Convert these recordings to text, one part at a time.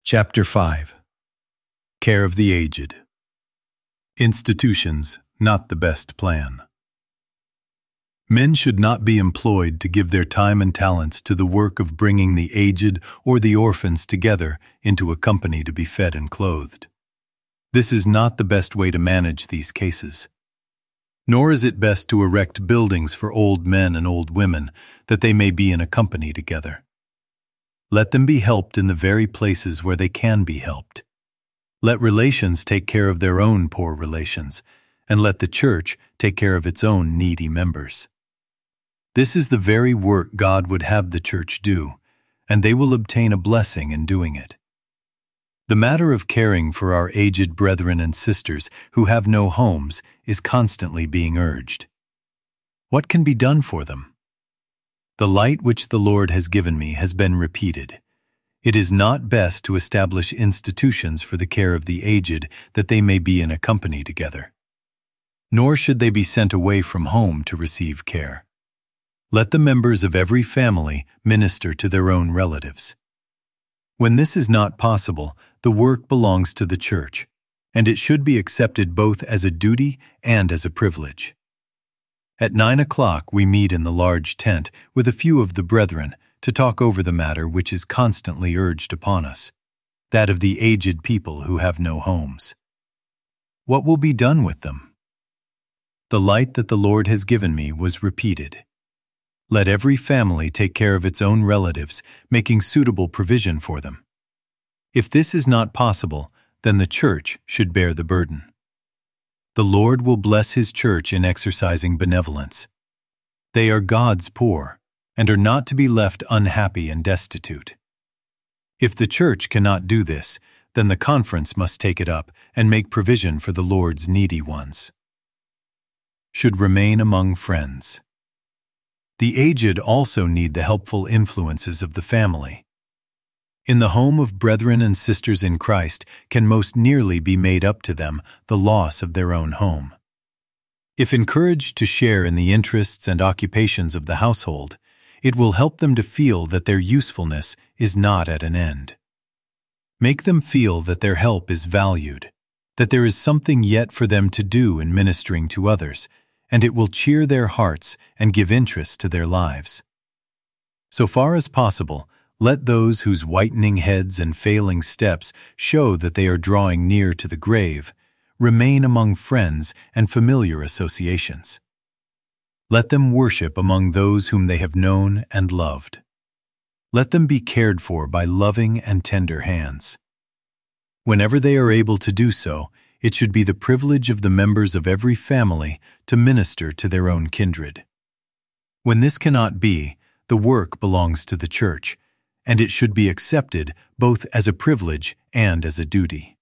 Chapter 5. Care of the Aged. Institutions, not the best plan. Men should not be employed to give their time and talents to the work of bringing the aged or the orphans together into a company to be fed and clothed. This is not the best way to manage these cases. Nor is it best to erect buildings for old men and old women that they may be in a company together. Let them be helped in the very places where they can be helped. Let relations take care of their own poor relations, and let the church take care of its own needy members. This is the very work God would have the church do, and they will obtain a blessing in doing it. The matter of caring for our aged brethren and sisters who have no homes is constantly being urged. What can be done for them? The light which the Lord has given me has been repeated. It is not best to establish institutions for the care of the aged that they may be in a company together. Nor should they be sent away from home to receive care. Let the members of every family minister to their own relatives. When this is not possible, the work belongs to the church, and it should be accepted both as a duty and as a privilege. At 9 o'clock we meet in the large tent with a few of the brethren to talk over the matter which is constantly urged upon us, that of the aged people who have no homes. What will be done with them? The light that the Lord has given me was repeated. Let every family take care of its own relatives, making suitable provision for them. If this is not possible, then the church should bear the burden. The Lord will bless His church in exercising benevolence. They are God's poor, and are not to be left unhappy and destitute. If the church cannot do this, then the conference must take it up and make provision for the Lord's needy ones. Should remain among friends. The aged also need the helpful influences of the family. In the home of brethren and sisters in Christ can most nearly be made up to them the loss of their own home. If encouraged to share in the interests and occupations of the household, it will help them to feel that their usefulness is not at an end. Make them feel that their help is valued, that there is something yet for them to do in ministering to others, and it will cheer their hearts and give interest to their lives. So far as possible, let those whose whitening heads and failing steps show that they are drawing near to the grave remain among friends and familiar associations. Let them worship among those whom they have known and loved. Let them be cared for by loving and tender hands. Whenever they are able to do so, it should be the privilege of the members of every family to minister to their own kindred. When this cannot be, the work belongs to the church, and it should be accepted both as a privilege and as a duty.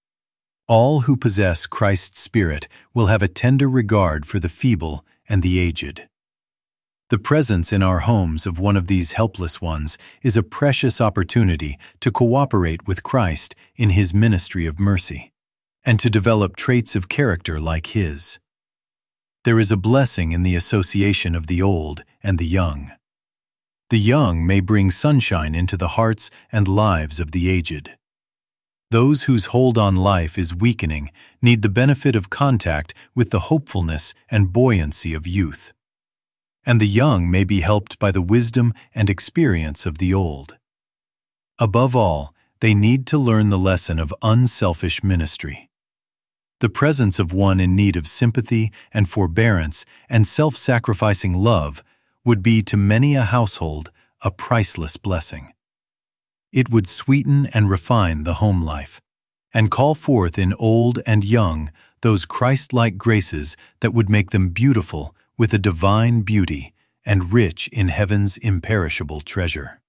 All who possess Christ's Spirit will have a tender regard for the feeble and the aged. The presence in our homes of one of these helpless ones is a precious opportunity to cooperate with Christ in His ministry of mercy, and to develop traits of character like His. There is a blessing in the association of the old and the young. The young may bring sunshine into the hearts and lives of the aged. Those whose hold on life is weakening need the benefit of contact with the hopefulness and buoyancy of youth. And the young may be helped by the wisdom and experience of the old. Above all, they need to learn the lesson of unselfish ministry. The presence of one in need of sympathy and forbearance and self-sacrificing love would be to many a household a priceless blessing. It would sweeten and refine the home life, and call forth in old and young those Christ-like graces that would make them beautiful with a divine beauty and rich in heaven's imperishable treasure.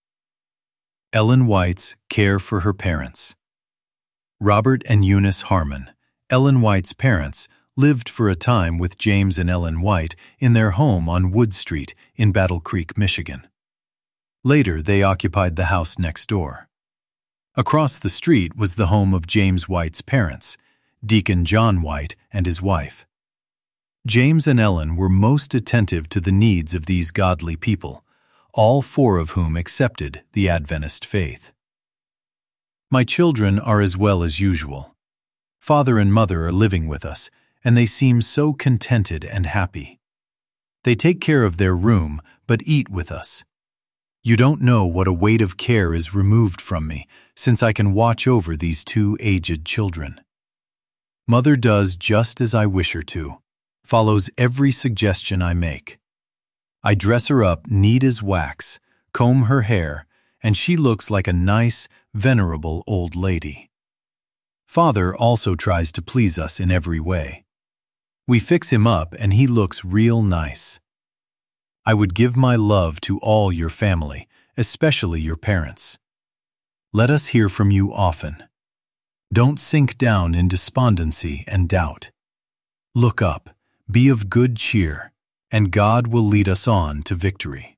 Ellen White's care for her parents. Robert and Eunice Harmon, Ellen White's parents, lived for a time with James and Ellen White in their home on Wood Street in Battle Creek, Michigan. Later, they occupied the house next door. Across the street was the home of James White's parents, Deacon John White and his wife. James and Ellen were most attentive to the needs of these godly people, all four of whom accepted the Adventist faith. My children are as well as usual. Father and mother are living with us, and they seem so contented and happy. They take care of their room, but eat with us. You don't know what a weight of care is removed from me, since I can watch over these two aged children. Mother does just as I wish her to, follows every suggestion I make. I dress her up neat as wax, comb her hair, and she looks like a nice, venerable old lady. Father also tries to please us in every way. We fix him up and he looks real nice. I would give my love to all your family, especially your parents. Let us hear from you often. Don't sink down in despondency and doubt. Look up, be of good cheer, and God will lead us on to victory.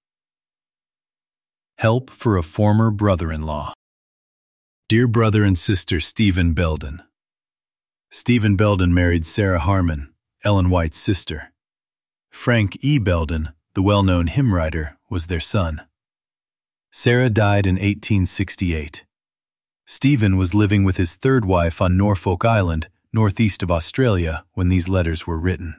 Help for a former brother-in-law. Dear brother and sister Stephen Belden. Stephen Belden married Sarah Harmon, Ellen White's sister. Frank E. Belden, the well-known hymn writer, was their son. Sarah died in 1868. Stephen was living with his third wife on Norfolk Island, northeast of Australia, when these letters were written.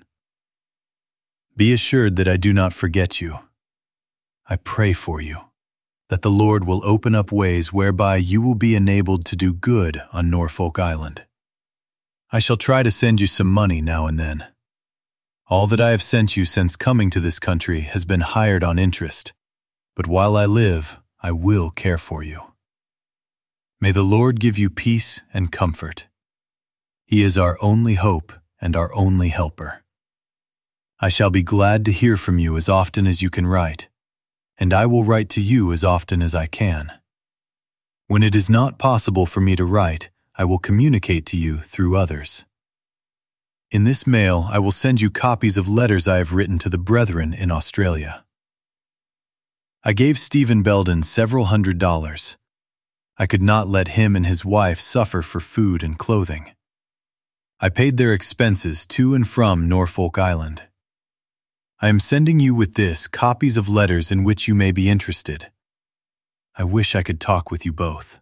Be assured that I do not forget you. I pray for you, that the Lord will open up ways whereby you will be enabled to do good on Norfolk Island. I shall try to send you some money now and then. All that I have sent you since coming to this country has been hired on interest, but while I live, I will care for you. May the Lord give you peace and comfort. He is our only hope and our only helper. I shall be glad to hear from you as often as you can write, and I will write to you as often as I can. When it is not possible for me to write, I will communicate to you through others. In this mail, I will send you copies of letters I have written to the brethren in Australia. I gave Stephen Belden several $100s. I could not let him and his wife suffer for food and clothing. I paid their expenses to and from Norfolk Island. I am sending you with this copies of letters in which you may be interested. I wish I could talk with you both.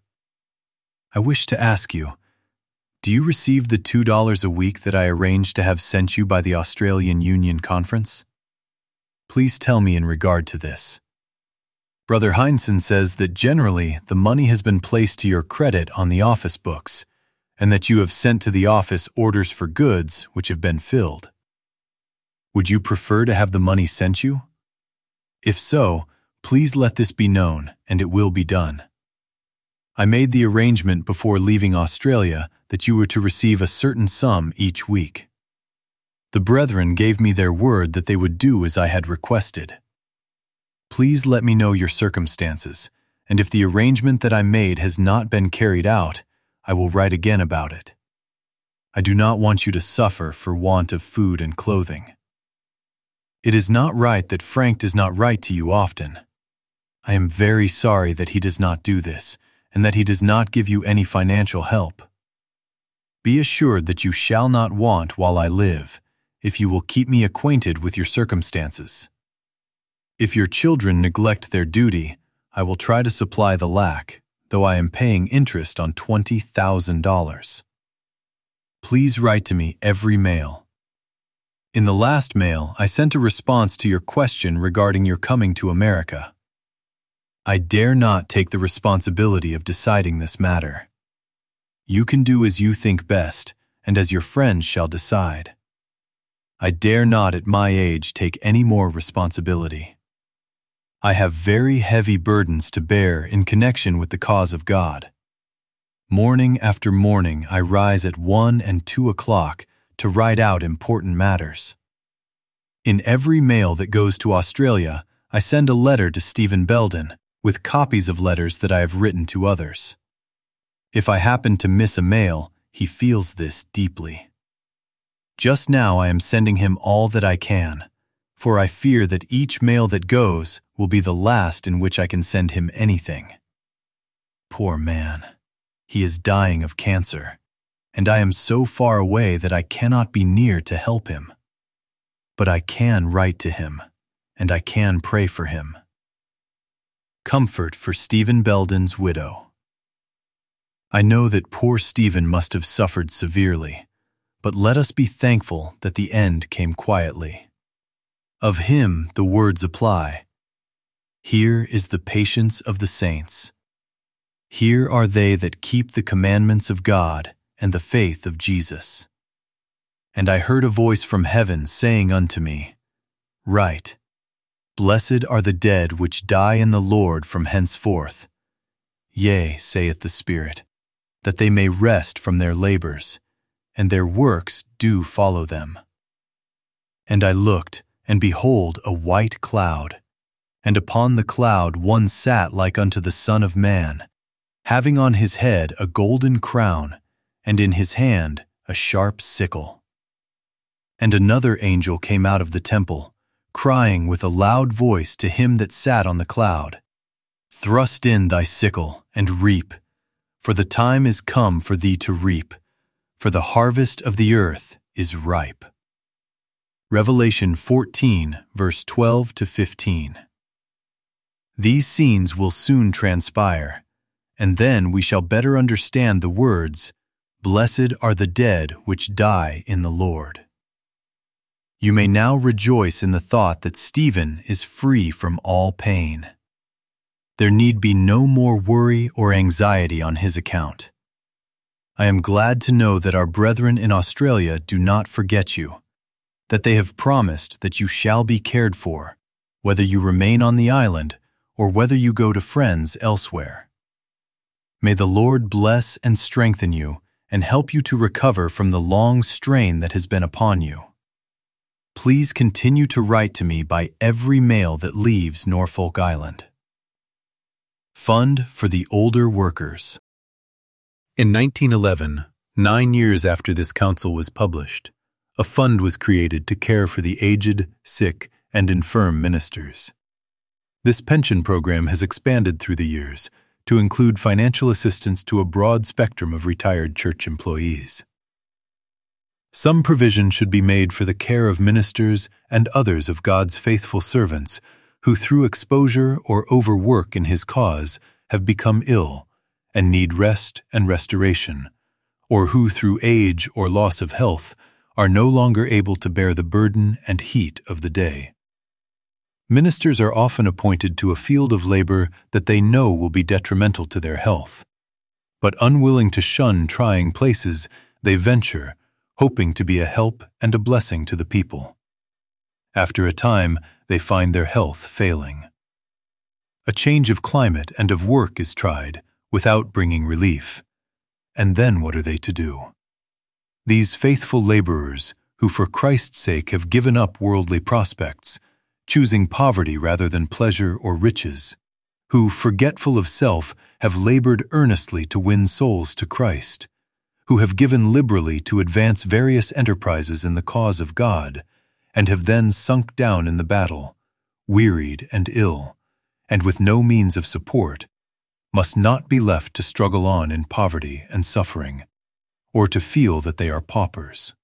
I wish to ask you, do you receive the $2 a week that I arranged to have sent you by the Australian Union Conference? Please tell me in regard to this. Brother Heinsohn says that generally the money has been placed to your credit on the office books, and that you have sent to the office orders for goods which have been filled. Would you prefer to have the money sent you? If so, please let this be known, and it will be done. I made the arrangement before leaving Australia that you were to receive a certain sum each week. The brethren gave me their word that they would do as I had requested. Please let me know your circumstances, and if the arrangement that I made has not been carried out, I will write again about it. I do not want you to suffer for want of food and clothing. It is not right that Frank does not write to you often. I am very sorry that he does not do this, and that he does not give you any financial help. Be assured that you shall not want while I live, if you will keep me acquainted with your circumstances. If your children neglect their duty, I will try to supply the lack, though I am paying interest on $20,000. Please write to me every mail. In the last mail, I sent a response to your question regarding your coming to America. I dare not take the responsibility of deciding this matter. You can do as you think best, and as your friends shall decide. I dare not at my age take any more responsibility. I have very heavy burdens to bear in connection with the cause of God. Morning after morning I rise at 1 and 2 o'clock to write out important matters. In every mail that goes to Australia, I send a letter to Stephen Belden with copies of letters that I have written to others. If I happen to miss a mail, he feels this deeply. Just now I am sending him all that I can, for I fear that each mail that goes will be the last in which I can send him anything. Poor man, he is dying of cancer, and I am so far away that I cannot be near to help him. But I can write to him, and I can pray for him. Comfort for Stephen Belden's widow. I know that poor Stephen must have suffered severely, but let us be thankful that the end came quietly. Of him the words apply. Here is the patience of the saints. Here are they that keep the commandments of God and the faith of Jesus. And I heard a voice from heaven saying unto me, Write, Blessed are the dead which die in the Lord from henceforth. Yea, saith the Spirit, that they may rest from their labors, and their works do follow them. And I looked, and behold, a white cloud, and upon the cloud one sat like unto the Son of Man, having on his head a golden crown, and in his hand a sharp sickle. And another angel came out of the temple, crying with a loud voice to him that sat on the cloud, Thrust in thy sickle, and reap, for the time is come for thee to reap, for the harvest of the earth is ripe. Revelation 14, verse 12 to 15. These scenes will soon transpire, and then we shall better understand the words, Blessed are the dead which die in the Lord. You may now rejoice in the thought that Stephen is free from all pain. There need be no more worry or anxiety on his account. I am glad to know that our brethren in Australia do not forget you, that they have promised that you shall be cared for, whether you remain on the island or whether you go to friends elsewhere. May the Lord bless and strengthen you and help you to recover from the long strain that has been upon you. Please continue to write to me by every mail that leaves Norfolk Island. Fund for the Older Workers. In 1911, 9 years after this counsel was published, a fund was created to care for the aged, sick, and infirm ministers. This pension program has expanded through the years to include financial assistance to a broad spectrum of retired church employees. Some provision should be made for the care of ministers and others of God's faithful servants who through exposure or overwork in His cause have become ill and need rest and restoration, or who through age or loss of health are no longer able to bear the burden and heat of the day. Ministers are often appointed to a field of labor that they know will be detrimental to their health, but unwilling to shun trying places, they venture, hoping to be a help and a blessing to the people. After a time, they find their health failing. A change of climate and of work is tried, without bringing relief. And then what are they to do? These faithful laborers, who for Christ's sake have given up worldly prospects, choosing poverty rather than pleasure or riches, who, forgetful of self, have labored earnestly to win souls to Christ, who have given liberally to advance various enterprises in the cause of God, and have then sunk down in the battle, wearied and ill, and with no means of support, must not be left to struggle on in poverty and suffering, or to feel that they are paupers.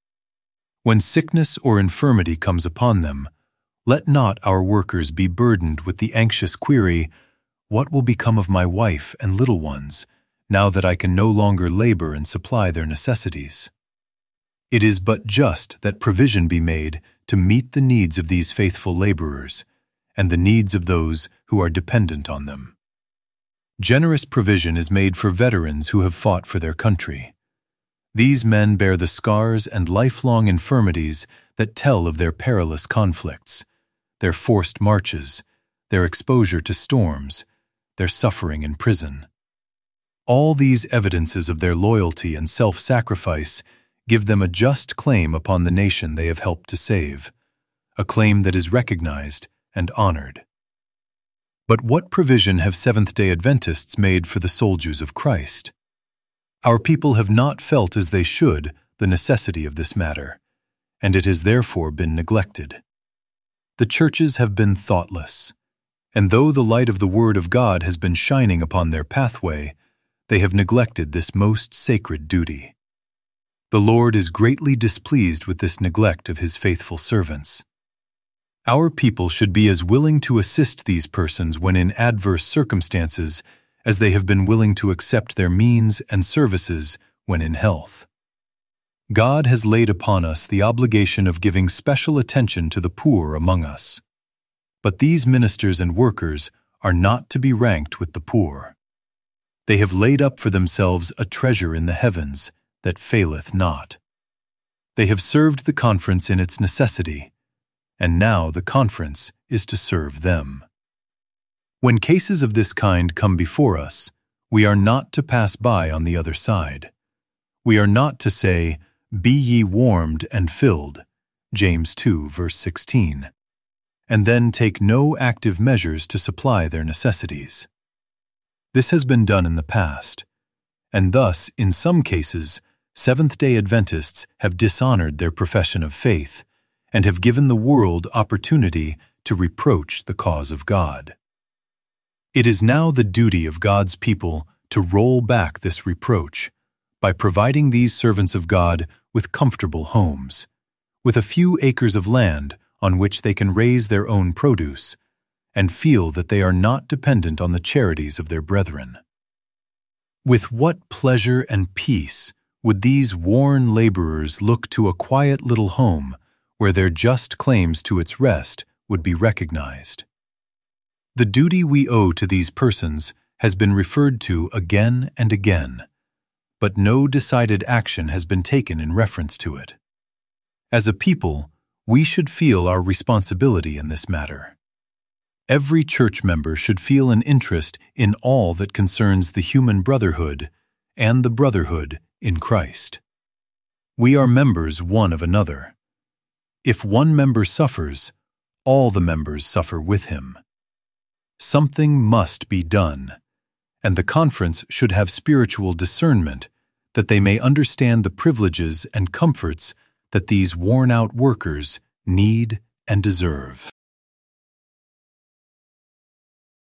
When sickness or infirmity comes upon them, let not our workers be burdened with the anxious query, What will become of my wife and little ones, now that I can no longer labor and supply their necessities? It is but just that provision be made to meet the needs of these faithful laborers and the needs of those who are dependent on them. Generous provision is made for veterans who have fought for their country. These men bear the scars and lifelong infirmities that tell of their perilous conflicts, their forced marches, their exposure to storms, their suffering in prison. All these evidences of their loyalty and self-sacrifice give them a just claim upon the nation they have helped to save, a claim that is recognized and honored. But what provision have Seventh-day Adventists made for the soldiers of Christ? Our people have not felt as they should the necessity of this matter, and it has therefore been neglected. The churches have been thoughtless, and though the light of the Word of God has been shining upon their pathway, they have neglected this most sacred duty. The Lord is greatly displeased with this neglect of His faithful servants. Our people should be as willing to assist these persons when in adverse circumstances as they have been willing to accept their means and services when in health. God has laid upon us the obligation of giving special attention to the poor among us. But these ministers and workers are not to be ranked with the poor. They have laid up for themselves a treasure in the heavens that faileth not. They have served the conference in its necessity, and now the conference is to serve them. When cases of this kind come before us, we are not to pass by on the other side. We are not to say, "Be ye warmed and filled," James 2, verse 16, and then take no active measures to supply their necessities. This has been done in the past, and thus, in some cases, Seventh-day Adventists have dishonored their profession of faith and have given the world opportunity to reproach the cause of God. It is now the duty of God's people to roll back this reproach by providing these servants of God with comfortable homes, with a few acres of land on which they can raise their own produce, and feel that they are not dependent on the charities of their brethren. With what pleasure and peace would these worn laborers look to a quiet little home where their just claims to its rest would be recognized. The duty we owe to these persons has been referred to again and again, but no decided action has been taken in reference to it. As a people, we should feel our responsibility in this matter. Every church member should feel an interest in all that concerns the human brotherhood and the brotherhood in Christ. We are members one of another. If one member suffers, all the members suffer with him. Something must be done, and the conference should have spiritual discernment that they may understand the privileges and comforts that these worn-out workers need and deserve.